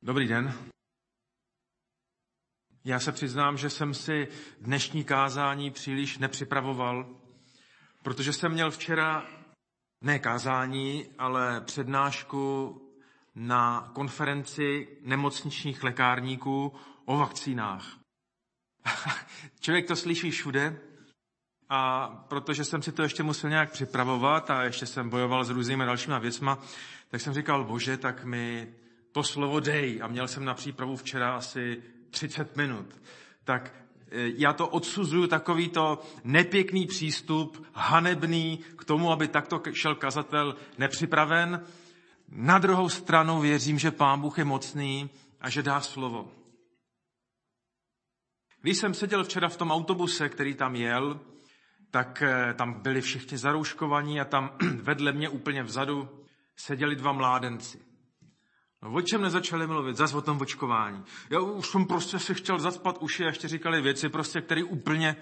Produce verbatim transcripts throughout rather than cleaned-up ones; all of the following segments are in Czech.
Dobrý den. Já se přiznám, že jsem si dnešní kázání příliš nepřipravoval, protože jsem měl včera ne kázání, ale přednášku na konferenci nemocničních lékárníků o vakcínách. Člověk to slyší všude, a protože jsem si to ještě musel nějak připravovat a ještě jsem bojoval s různými dalšíma věcma, tak jsem říkal, bože, tak mi to slovo dej. A měl jsem na přípravu včera asi třicet minut. Tak já to odsuzuju, takovýto nepěkný přístup, hanebný k tomu, aby takto šel kazatel nepřipraven. Na druhou stranu věřím, že Pán Bůh je mocný a že dá slovo. Když jsem seděl včera v tom autobuse, který tam jel, tak tam byli všichni zarouškovaní a tam vedle mě úplně vzadu seděli dva mládenci. No, o čem nezačali mluvit? Zas o tom očkování. Já už jsem prostě si chtěl zacpat uši a ještě říkali věci, prostě, které úplně...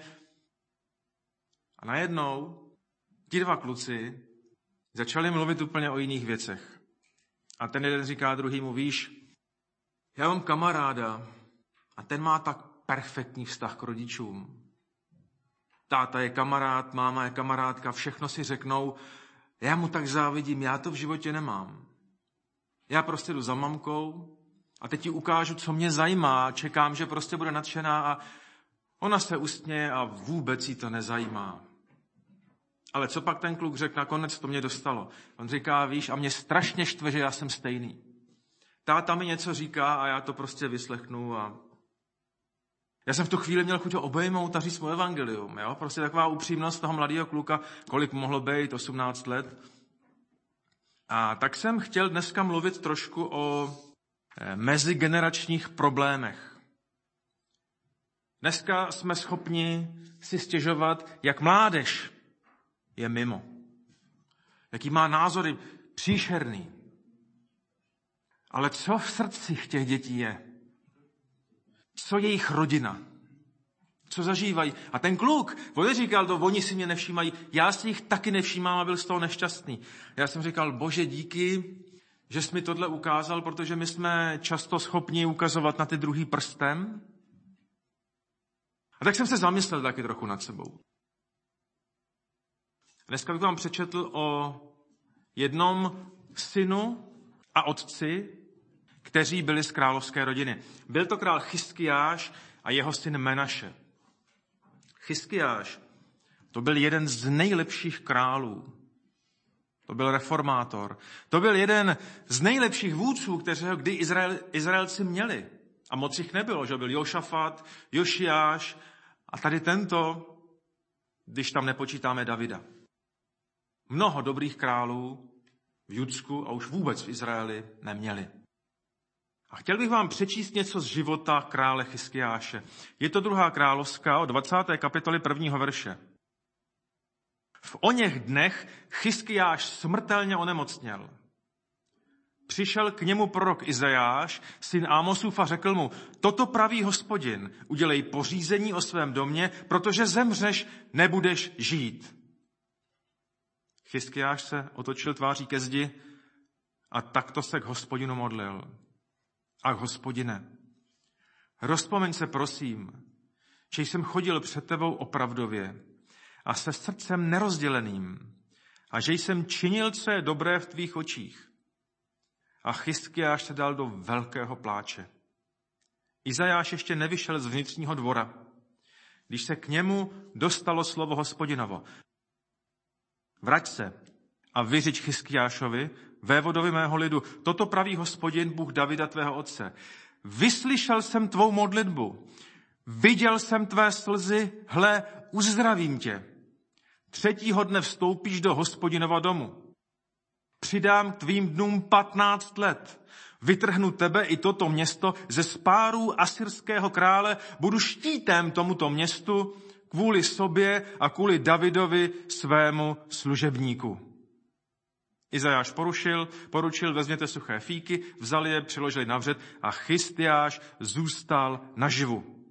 A najednou ti dva kluci začali mluvit úplně o jiných věcech. A ten jeden říká druhýmu, víš, já mám kamaráda a ten má tak perfektní vztah k rodičům. Táta je kamarád, máma je kamarádka, všechno si řeknou, já mu tak závidím, já to v životě nemám. Já prostě jdu za mamkou a teď ti ukážu, co mě zajímá. Čekám, že prostě bude nadšená a ona se usměje a vůbec jí to nezajímá. Ale co pak ten kluk řekl, nakonec to mě dostalo. On říká, víš, a mě strašně štve, že já jsem stejný. Táta mi něco říká a já to prostě vyslechnu a já jsem v tu chvíli měl chuť ho obejmout a říct mu evangelium. Jo? Prostě taková upřímnost toho mladého kluka, kolik mohlo být, osmnáct let. A tak jsem chtěl dneska mluvit trošku o mezigeneračních problémech. Dneska jsme schopni si stěžovat, jak mládež je mimo. Jaký má názory příšerný. Ale co v srdcích těch dětí je? Co je jejich rodina? Co zažívají? A ten kluk, on říkal to, oni si mě nevšímají, já si jich taky nevšímám a byl z toho nešťastný. Já jsem říkal, bože díky, že jsi mi tohle ukázal, protože my jsme často schopni ukazovat na ty druhý prstem. A tak jsem se zamyslel taky trochu nad sebou. Dneska bych vám přečetl o jednom synu a otci, kteří byli z královské rodiny. Byl to král Chiskiáš a jeho syn Menaše. Chiskiáš, to byl jeden z nejlepších králů. To byl reformátor. To byl jeden z nejlepších vůdců, kteřiho kdy Izrael, Izraelci měli. A moc jich nebylo, že byl Jošafat, Jošiáš a tady tento, když tam nepočítáme Davida. Mnoho dobrých králů v Judsku a už vůbec v Izraeli neměli. A chtěl bych vám přečíst něco z života krále Chiskiáše. Je to druhá královská od dvacáté kapitoly prvního verše. V oněch dnech Chiskiáš smrtelně onemocněl. Přišel k němu prorok Izajáš, syn Ámosův, a řekl mu, toto praví Hospodin, udělej pořízení o svém domě, protože zemřeš, nebudeš žít. Chiskiáš se otočil tváří ke zdi a takto se k Hospodinu modlil. Ach, Hospodine, rozpomeň se prosím, že jsem chodil před tebou opravdově a se srdcem nerozděleným a že jsem činil, co je dobré v tvých očích. A Chiskiáš se dal do velkého pláče. Izajáš ještě nevyšel z vnitřního dvora, když se k němu dostalo slovo Hospodinovo. Vrať se a vyřiď Chiskiášovi, vévodovi mého lidu, toto praví Hospodin, Bůh Davida tvého otce. Vyslyšel jsem tvou modlitbu, viděl jsem tvé slzy, hle, uzdravím tě. Třetího dne vstoupíš do Hospodinova domu. Přidám k tvým dnům patnáct let. Vytrhnu tebe i toto město ze spárů asyrského krále, budu štítem tomuto městu kvůli sobě a kvůli Davidovi svému služebníku. Izajáš porušil, poručil, vezměte suché fíky, vzali je, přiložili na vřet a Chiskiáš zůstal naživu.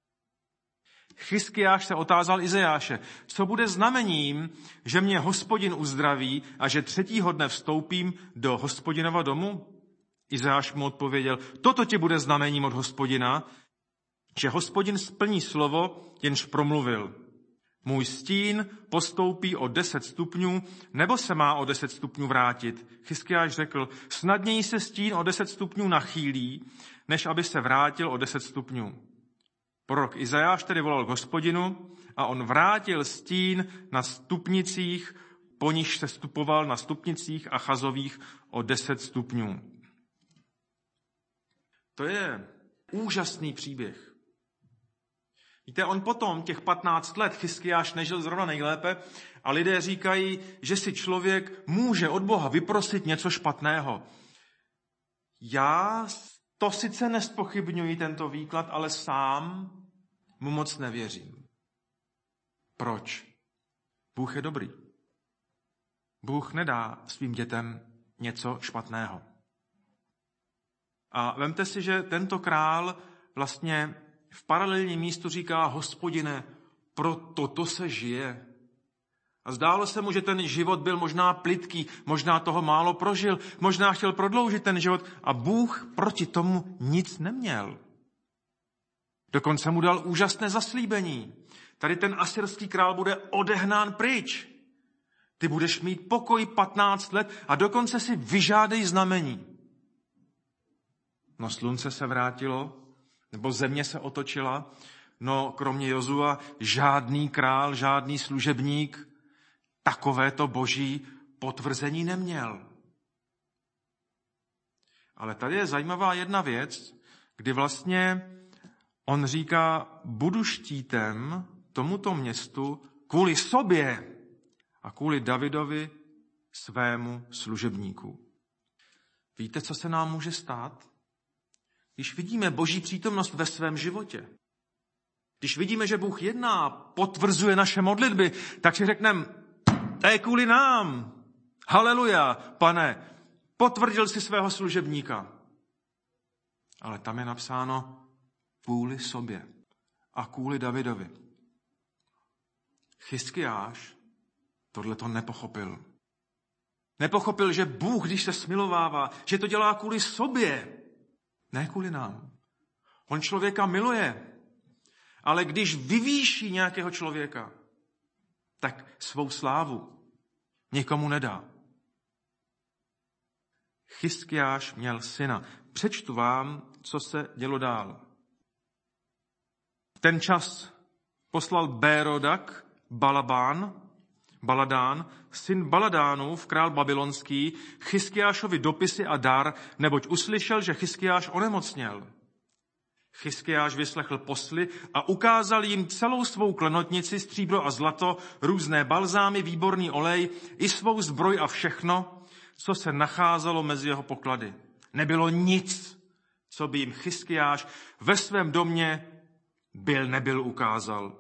Chiskiáš se otázal Izajáše, co bude znamením, že mě Hospodin uzdraví a že třetího dne vstoupím do Hospodinova domu? Izajáš mu odpověděl, toto ti bude znamením od Hospodina, že Hospodin splní slovo, jenž promluvil. Můj stín postoupí o deset stupňů, nebo se má o deset stupňů vrátit. Chiskiáš řekl, snadněji se stín o deset stupňů nachýlí, než aby se vrátil o deset stupňů. Prorok Izajáš tedy volal k Hospodinu a on vrátil stín na stupnicích, po níž se stupoval na stupnicích Achazových o deset stupňů. To je úžasný příběh. Víte, on potom těch patnáct let Chiskiáš nežil zrovna nejlépe a lidé říkají, že si člověk může od Boha vyprosit něco špatného. Já to sice nespochybňuji tento výklad, ale sám mu moc nevěřím. Proč? Bůh je dobrý. Bůh nedá svým dětem něco špatného. A vemte si, že tento král vlastně v paralelním místu říká, Hospodine, pro toto se žije. A zdálo se mu, že ten život byl možná plytký, možná toho málo prožil, možná chtěl prodloužit ten život a Bůh proti tomu nic neměl. Dokonce mu dal úžasné zaslíbení. Tady ten asyrský král bude odehnán pryč. Ty budeš mít pokoj patnáct let a dokonce si vyžádej znamení. No slunce se vrátilo, nebo země se otočila, no kromě Jozua žádný král, žádný služebník takovéto boží potvrzení neměl. Ale tady je zajímavá jedna věc, kdy vlastně on říká, budu štítem tomuto městu kvůli sobě a kvůli Davidovi svému služebníku. Víte, co se nám může stát? Když vidíme boží přítomnost ve svém životě, když vidíme, že Bůh jedná, potvrzuje naše modlitby, tak si řekneme, to je kvůli nám. Haleluja, Pane, potvrdil si svého služebníka. Ale tam je napsáno kvůli sobě a kvůli Davidovi. Chiskiáš tohleto nepochopil. Nepochopil, že Bůh, když se smilovává, že to dělá kvůli sobě, ne kvůli nám. On člověka miluje, ale když vyvýší nějakého člověka, tak svou slávu nikomu nedá. Chiskiáš měl syna. Přečtu vám, co se dělo dál. V ten čas poslal Bérodak, Balabán, Baladán, syn Baladánův, král babylonský, Chiskiášovi dopisy a dar, neboť uslyšel, že Chiskiáš onemocněl. Chiskiáš vyslechl posly a ukázal jim celou svou klenotnici, stříbro a zlato, různé balzámy, výborný olej, i svou zbroj a všechno, co se nacházelo mezi jeho poklady. Nebylo nic, co by jim Chiskiáš ve svém domě byl nebyl ukázal.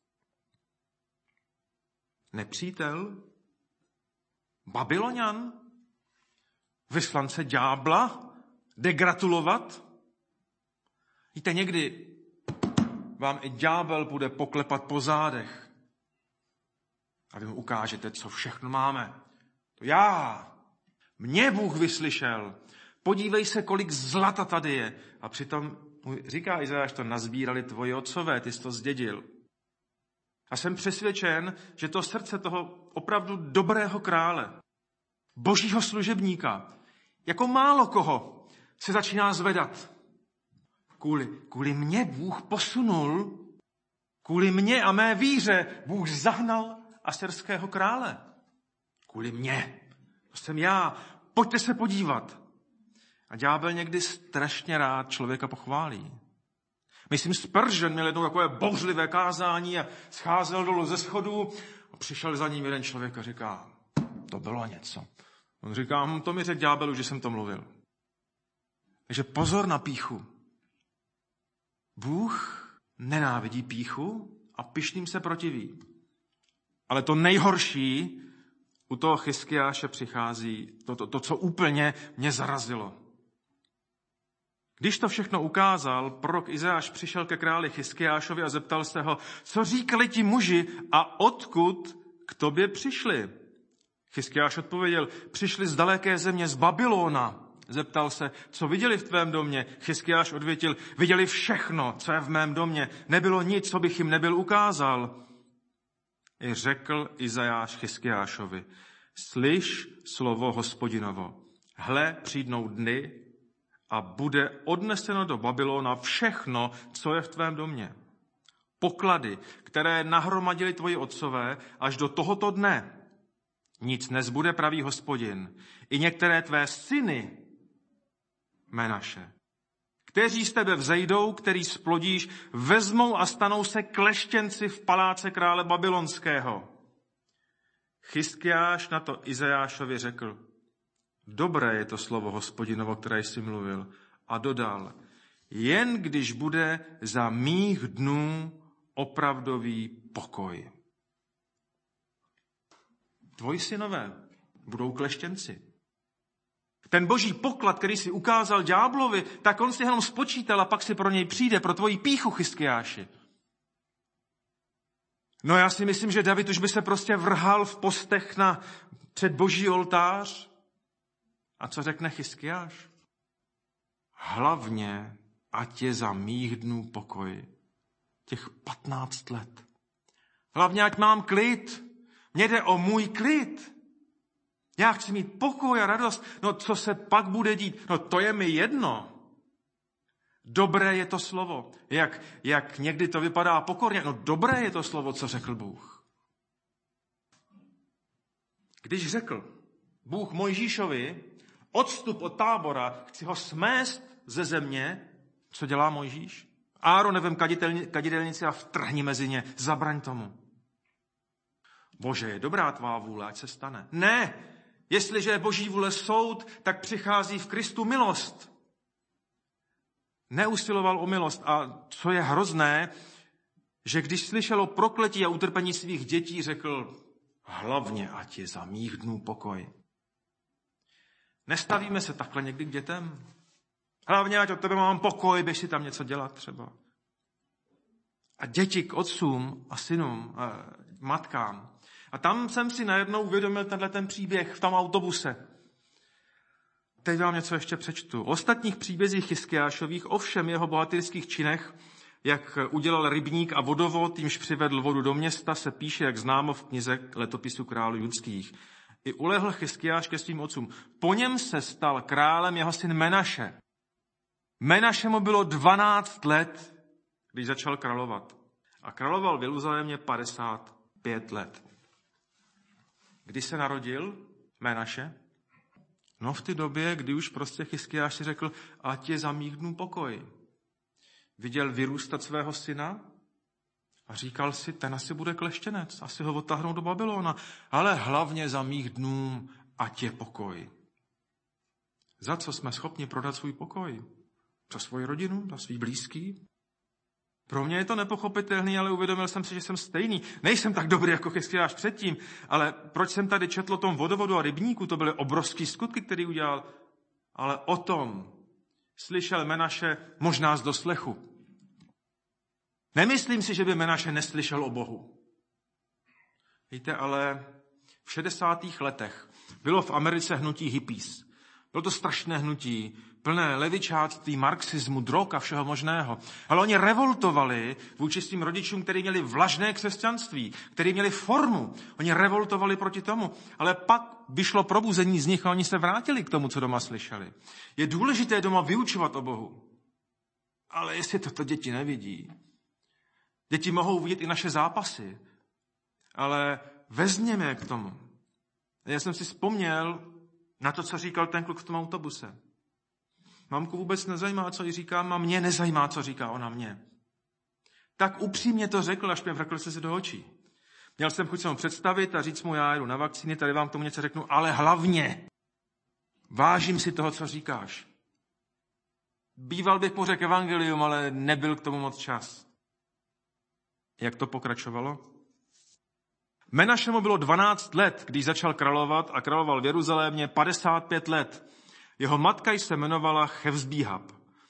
Nepřítel? Babylonian? Vyslance ďábla? Degratulovat? Víte, někdy vám i ďábel bude poklepat po zádech a vy mu ukážete, co všechno máme. To já, mě Bůh vyslyšel. Podívej se, kolik zlata tady je. A přitom říká Izajáš, to nazbírali tvoji otcové, ty jsi to zdědil. A jsem přesvědčen, že to srdce toho opravdu dobrého krále, božího služebníka, jako málo koho, se začíná zvedat. Kvůli, kvůli mně Bůh posunul, kvůli mně a mé víře Bůh zahnal asyrského krále. Kvůli mně. To jsem já. Pojďte se podívat. A ďábel někdy strašně rád člověka pochválí. Myslím, Spurgeon měl jednou takové bouřlivé kázání a scházel dolů ze schodů a přišel za ním jeden člověk a říká, to bylo něco. On říká, hm, to mi řekl ďábelu, že jsem to mluvil. Takže pozor na pýchu. Bůh nenávidí pýchu a pyšným se protiví. Ale to nejhorší u toho Chiskiáše přichází, to, to, to co úplně mě zarazilo. Když to všechno ukázal, prorok Izajáš přišel ke králi Chiskiášovi a zeptal se ho, co říkali ti muži a odkud k tobě přišli. Chiskiáš odpověděl, přišli z daleké země, z Babylona. Zeptal se, co viděli v tvém domě? Chiskiáš odvětil, viděli všechno, co je v mém domě. Nebylo nic, co bych jim nebyl ukázal. I řekl Izajáš Chiskiášovi, slyš slovo Hospodinovo. Hle, přijdou dny a bude odneseno do Babylona všechno, co je v tvém domě. Poklady, které nahromadili tvoji otcové až do tohoto dne. Nic nezbude, pravý Hospodin. I některé tvé syny, Menaše, kteří z tebe vzejdou, který splodíš, vezmou a stanou se kleštěnci v paláce krále babylonského. Chiskiáš na to Izajášovi řekl, dobré je to slovo Hospodinovo, které jsi mluvil. A dodal, jen když bude za mých dnů opravdový pokoj. Tvoji synové budou kleštěnci. Ten boží poklad, který si ukázal ďáblovi, tak on si jenom spočítal a pak si pro něj přijde, pro tvoji pýchu, Chiskiáši. No já si myslím, že David už by se prostě vrhal v postech na před boží oltář. A co řekne Chiskiáš? Hlavně, ať je za mých dnů pokoj. Těch patnáct let. Hlavně, ať mám klid. Mně jde o můj klid. Já chci mít pokoj a radost. No, co se pak bude dít? No, to je mi jedno. Dobré je to slovo. Jak, jak někdy to vypadá pokorně. No, dobré je to slovo, co řekl Bůh. Když řekl Bůh Mojžíšovi, odstup od tábora, chci ho smést ze země, co dělá Mojžíš? Áron, vem kadidelnici a vtrhni mezi ně, zabraň tomu. Bože, je dobrá tvá vůle, ať se stane. Ne, jestliže je boží vůle soud, tak přichází v Kristu milost. Neusiloval o milost a co je hrozné, že když slyšel o prokletí a utrpení svých dětí, řekl, hlavně ať je za mých dnů pokoj. Nestavíme se takhle někdy k dětem? Hlavně ať od tebe mám pokoj, běž si tam něco dělat třeba. A děti k otcům a synům, a matkám. A tam jsem si najednou uvědomil tenhle ten příběh v tom autobuse. Teď vám něco ještě přečtu. O ostatních příbězích Chiskiášových, ovšem jeho bohatyrských činech, jak udělal rybník a vodovod, jimž přivedl vodu do města, se píše, jak známo v knize letopisu králů judských. I ulehl Chiskiáš ke svým otcům. Po něm se stal králem jeho syn Menaše. Menaše mu bylo dvanáct let, když začal královat. A královal v Jeruzalémě padesát pět let. Kdy se narodil Menaše? No v té době, kdy už prostě Chiskiáš si řekl, ať je za mých dnů pokoj. Viděl vyrůstat svého syna a říkal si, ten asi bude kleštěnec, asi ho odtáhnou do Babylona, ale hlavně za mých dnů, ať je pokoj. Za co jsme schopni prodat svůj pokoj? Za svoji rodinu, za svý blízký? Pro mě je to nepochopitelný, ale uvědomil jsem si, že jsem stejný. Nejsem tak dobrý jako Chiskiáš předtím, ale proč jsem tady četl o tom vodovodu a rybníku, to byly obrovský skutky, který udělal, ale o tom slyšel Menaše možná z doslechu. Nemyslím si, že by Menaše neslyšel o Bohu. Víte, ale v šedesátých letech bylo v Americe hnutí hippies. Bylo to strašné hnutí, plné levičáctví, marxismu, drog a všeho možného. Ale oni revoltovali vůči svým rodičům, kteří měli vlažné křesťanství, kteří měli formu. Oni revoltovali proti tomu. Ale pak vyšlo probuzení z nich a oni se vrátili k tomu, co doma slyšeli. Je důležité doma vyučovat o Bohu. Ale jestli toto děti nevidí, děti mohou vidět i naše zápasy, ale vezměme je k tomu. Já jsem si vzpomněl na to, co říkal ten kluk v tom autobuse. Mamku vůbec nezajímá, co jí říkám, a mě nezajímá, co říká ona mě. Tak upřímně to řekl, až mě vrkl se do očí. Měl jsem chuť se mu představit a říct mu, já jdu na vakcíny, tady vám k tomu něco řeknu, ale hlavně vážím si toho, co říkáš. Býval bych mu řekl evangelium, ale nebyl k tomu moc čas. Jak to pokračovalo? Menašemu bylo dvanáct let, když začal královat a královal v Jeruzalémě padesát pět let. Jeho matka se jmenovala Chevzbíhab.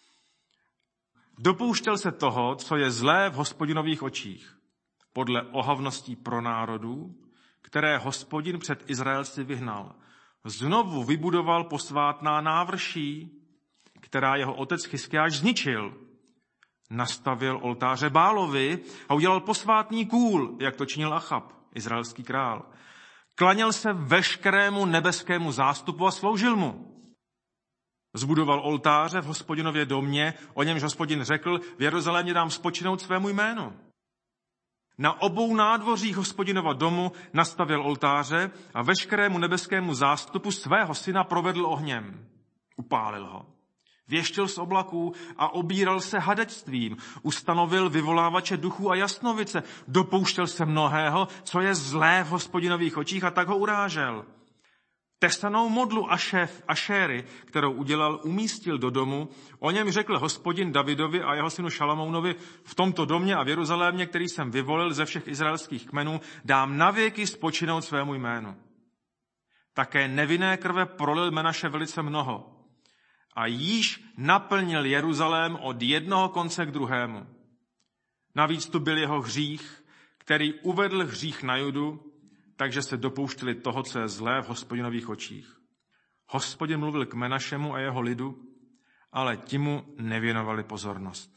Dopouštěl se toho, co je zlé v Hospodinových očích, podle ohavností pro národů, které Hospodin před Izraelci vyhnal. znovu vybudoval posvátná návrší, která jeho otec Chyskiáš zničil. Nastavil oltáře Bálovi a udělal posvátný kůl, jak to činil Achab, izraelský král. Klaněl se veškerému nebeskému zástupu a sloužil mu. Zbudoval oltáře v Hospodinově domě, o němž Hospodin řekl, v Jeruzalémě dám spočinout svému jménu. Na obou nádvořích Hospodinova domu nastavil oltáře a veškerému nebeskému zástupu svého syna provedl ohněm. Upálil ho. Věštil z oblaků a obíral se hadectvím. Ustanovil vyvolávače duchů a jasnovice. Dopouštěl se mnohého, co je zlé v Hospodinových očích, a tak ho urážel. Tesanou modlu Ašef, Ašéry, kterou udělal, umístil do domu. O něm řekl Hospodin Davidovi a jeho synu Šalamounovi, v tomto domě a v Jeruzalémě, který jsem vyvolil ze všech izraelských kmenů, dám navěky spočinout svému jménu. Také nevinné krve prolil Menaše velice mnoho. A již naplnil Jeruzalém od jednoho konce k druhému. Navíc tu byl jeho hřích, který uvedl hřích na Judu, takže se dopouštěli toho, co je zlé v Hospodinových očích. Hospodin mluvil k Menašemu a jeho lidu, ale ti mu nevěnovali pozornost.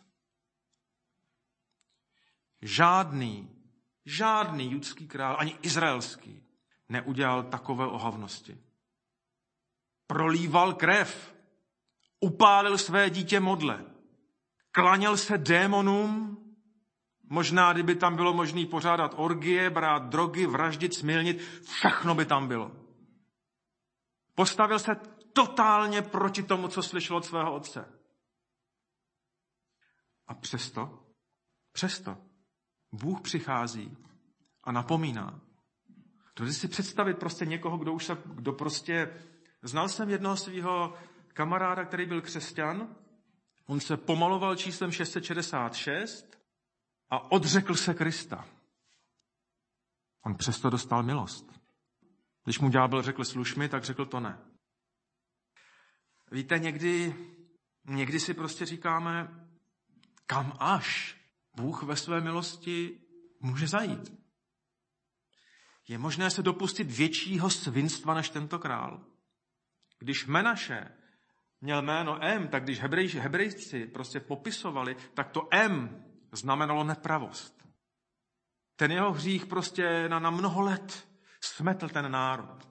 Žádný, žádný judský král, ani izraelský, neudělal takové ohavnosti. Prolíval krev, upálil své dítě modle, klaněl se démonům, možná, kdyby tam bylo možné pořádat orgie, brát drogy, vraždit, smilnit, všechno by tam bylo. Postavil se totálně proti tomu, co slyšel od svého otce. A přesto, přesto, Bůh přichází a napomíná. Dovedete si představit prostě někoho, kdo už se, kdo prostě, znal jsem jednoho svého kamaráda, který byl křesťan, on se pomaloval číslem šest set šedesát šest a odřekl se Krista. On přesto dostal milost. Když mu ďábel řekl služ mi, tak řekl to ne. Víte, někdy, někdy si prostě říkáme, kam až Bůh ve své milosti může zajít. Je možné se dopustit většího svinstva než tento král. Když Menaše měl jméno M, tak když hebrejci, hebrejci prostě popisovali, tak to M znamenalo nepravost. Ten jeho hřích prostě na, na mnoho let smetl ten národ.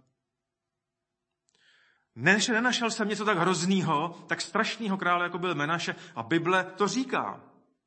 Než nenašel jsem něco tak hroznýho, tak strašného krále, jako byl Menaše, a Bible to říká.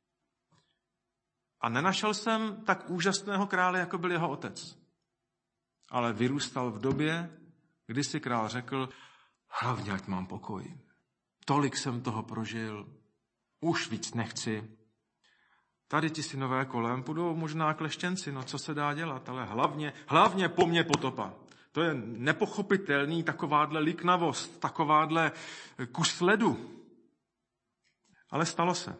A nenašel jsem tak úžasného krále, jako byl jeho otec. Ale vyrůstal v době, kdy si král řekl, hlavně ať mám pokoj. Tolik jsem toho prožil, už víc nechci. Tady ti synové kolem budou možná kleštěnci, no co se dá dělat, ale hlavně, hlavně po mně potopa. To je nepochopitelný takováhle liknavost, takováhle kus ledu. Ale stalo se.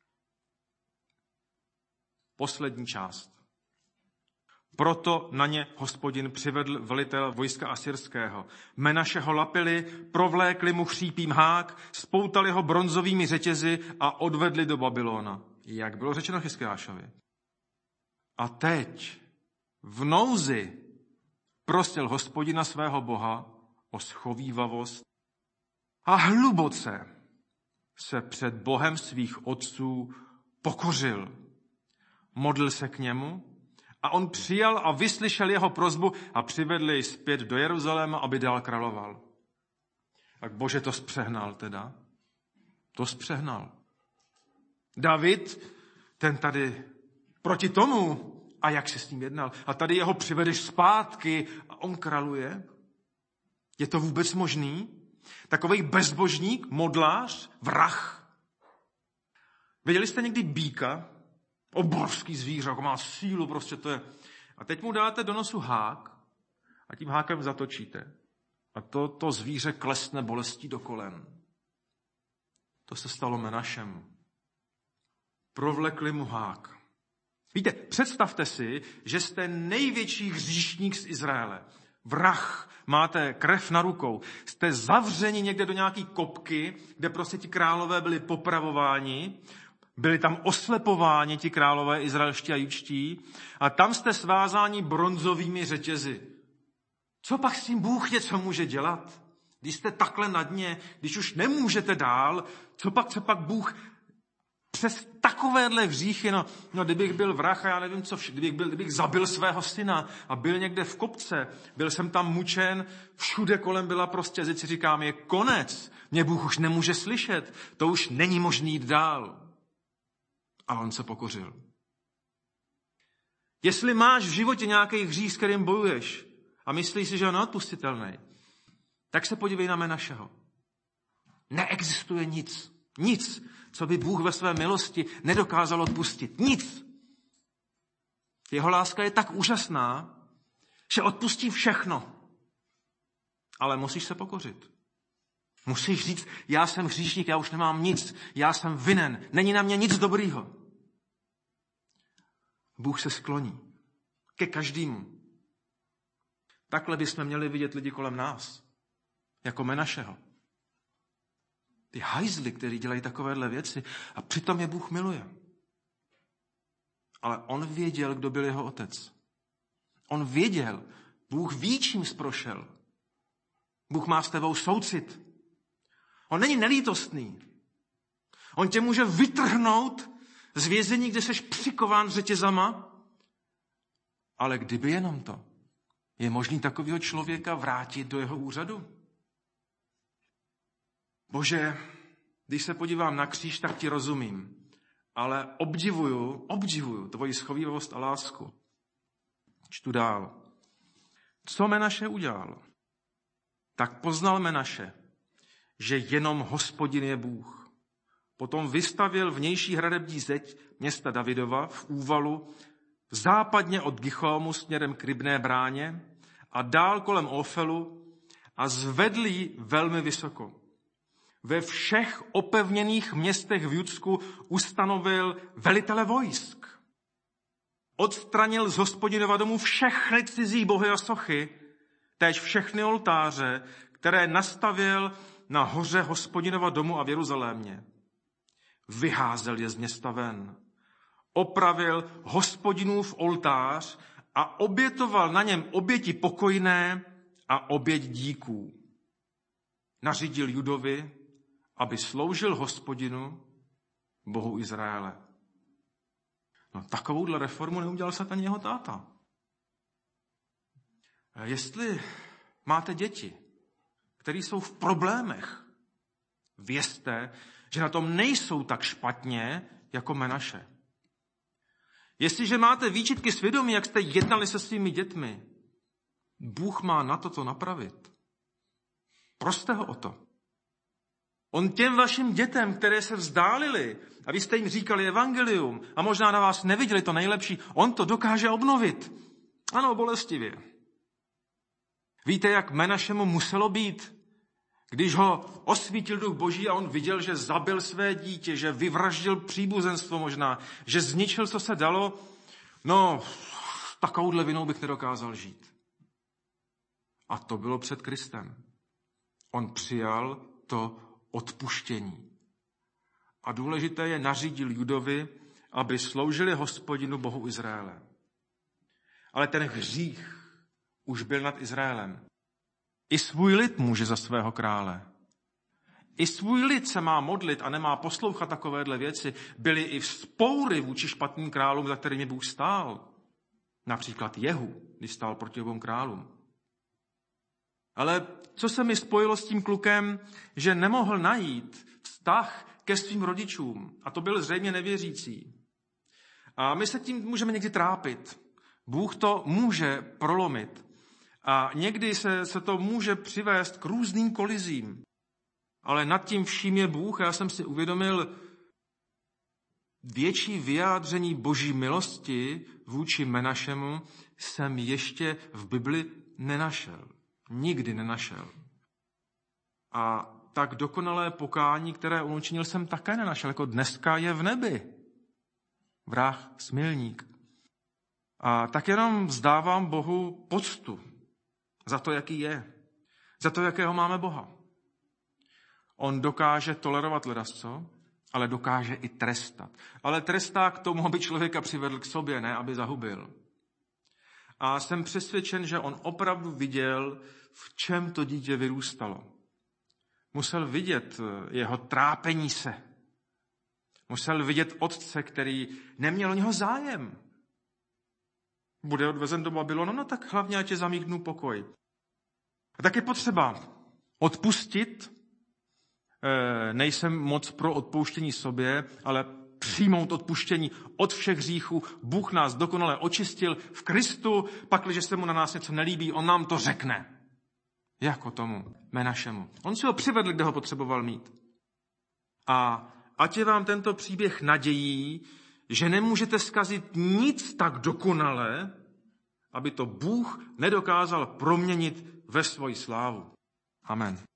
Poslední část. Proto na ně Hospodin přivedl velitel vojska asyrského. Menaše ho lapili, provlékli mu chřípým hák, spoutali ho bronzovými řetězy a odvedli do Babylona. Jak bylo řečeno Chyskiášovi. A teď v nouzi prosil Hospodina svého Boha o schovívavost a hluboce se před Bohem svých otců pokořil. Modlil se k němu a on přijal a vyslyšel jeho prosbu a přivedl jej zpět do Jeruzaléma, aby dál královal. Tak Bože to spřehnal teda. To spřehnal. David, ten tady proti tomu, a jak se s ním jednal. A tady jeho přivedeš zpátky a on králuje. Je to vůbec možný? Takovej bezbožník, modlář, vrah. Viděli jste někdy býka? Obrovský zvíře, jako má sílu, prostě to je. A teď mu dáte do nosu hák a tím hákem zatočíte. A to, to zvíře klesne bolestí do kolen. To se stalo Menašemu. Provlekli mu hák. Víte, představte si, že jste největší hříšník z Izraele. Vrah, máte krev na rukou. Jste zavřeni někde do nějaký kopky, kde prostě ti králové byli popravováni. Byli tam oslepováni ti králové izraelští a judští. A tam jste svázáni bronzovými řetězy. Co pak s tím Bůh něco může dělat? Když jste takhle na dně, když už nemůžete dál, co pak, co pak Bůh přes takovéhle hříchy, no, no kdybych byl vrah a já nevím co, kdybych, byl, kdybych zabil svého syna a byl někde v kopce, byl jsem tam mučen, všude kolem byla prostě zeď, si říkám, je konec, mě Bůh už nemůže slyšet, to už není možný jít dál. A on se pokořil. Jestli máš v životě nějaký hřích, s kterým bojuješ a myslíš si, že je neodpustitelný, tak se podívej na Menašeho. Neexistuje nic, nic, co by Bůh ve své milosti nedokázal odpustit. Nic. Jeho láska je tak úžasná, že odpustí všechno. Ale musíš se pokořit. Musíš říct, já jsem hříšník, já už nemám nic, já jsem vinen, není na mě nic dobrýho. Bůh se skloní ke každému. Takhle bychom měli vidět lidi kolem nás, jako Menašeho. Ty hajzly, kteří dělají takovéhle věci a přitom je Bůh miluje. Ale on věděl, kdo byl jeho otec. On věděl, Bůh ví, čím jsi prošel. Bůh má s tebou soucit. On není nelítostný. On tě může vytrhnout z vězení, kde seš přikován řetězama, ale kdyby jenom to, je možný takového člověka vrátit do jeho úřadu? Bože, když se podívám na kříž, tak ti rozumím, ale obdivuju, obdivuju tvoji schovývavost a lásku. Čtu dál. Co Menaše udělal? Tak poznal Menaše, že jenom Hospodin je Bůh. Potom vystavěl vnější hradební zeď města Davidova v úvalu západně od Gichómu směrem k Rybné bráně a dál kolem Ofelu a zvedl ji velmi vysoko. Ve všech opevněných městech v Judsku ustanovil velitele vojsk. Odstranil z Hospodinova domu všechny cizí bohy a sochy, též všechny oltáře, které nastavil na hoře Hospodinova domu a v Jeruzalémě. Vyházel je z města ven. Opravil Hospodinův oltář a obětoval na něm oběti pokojné a oběť díků. Nařídil Judovi, aby sloužil Hospodinu, Bohu Izraele. No, takovouhle reformu neudělal se ani jeho táta. Jestli máte děti, které jsou v problémech, vězte, že na tom nejsou tak špatně jako Menaše. Jestliže máte výčitky svědomí, jak jste jednali se svými dětmi, Bůh má na to to napravit. Proste ho o to. On těm vašim dětem, které se vzdálili, a vy jste jim říkali evangelium a možná na vás neviděli to nejlepší, on to dokáže obnovit. Ano, bolestivě. Víte, jak Menašemu muselo být, když ho osvítil duch Boží a on viděl, že zabil své dítě, že vyvraždil příbuzenstvo možná, že zničil, co se dalo. No, takovouhle vinou bych nedokázal žít. A to bylo před Kristem. On přijal to odpuštění. A důležité je, nařídil Judovi, aby sloužili Hospodinu Bohu Izraele. Ale ten hřích už byl nad Izraelem. I svůj lid může za svého krále. I svůj lid se má modlit a nemá poslouchat takovéhle věci. Byly i vzpoury vůči špatným králům, za kterými Bůh stál. Například Jehu, když stál proti obou králům. Ale co se mi spojilo s tím klukem, že nemohl najít vztah ke svým rodičům. A to byl zřejmě nevěřící. A my se tím můžeme někdy trápit. Bůh to může prolomit. A někdy se, se to může přivést k různým kolizím. Ale nad tím vším je Bůh. Já jsem si uvědomil větší vyjádření Boží milosti vůči Menašemu jsem ještě v Bibli nenašel. Nikdy nenašel. A tak dokonalé pokání, které on učinil, jsem také nenašel. Jako dneska je v nebi. Vrah, smilník. A tak jenom vzdávám Bohu poctu za to, jaký je. Za to, jakého máme Boha. On dokáže tolerovat ledasco, ale dokáže i trestat. Ale trestá k tomu, aby člověka přivedl k sobě, ne aby zahubil. a jsem přesvědčen, že on opravdu viděl, v čem to dítě vyrůstalo. Musel vidět jeho trápení se. Musel vidět otce, který neměl o něho zájem. Bude odvezen do Babylonu, no tak hlavně ať je zamítnu pokoj. A tak je potřeba odpustit. Nejsem moc pro odpouštění sobě, ale přijmout odpuštění od všech hříchů. Bůh nás dokonale očistil v Kristu, pakliže se mu na nás něco nelíbí, on nám to řekne. Jako tomu, mé našemu. On si ho přivedl, kde ho potřeboval mít. A ať je vám tento příběh nadějí, že nemůžete zkazit nic tak dokonale, aby to Bůh nedokázal proměnit ve svoji slávu. Amen.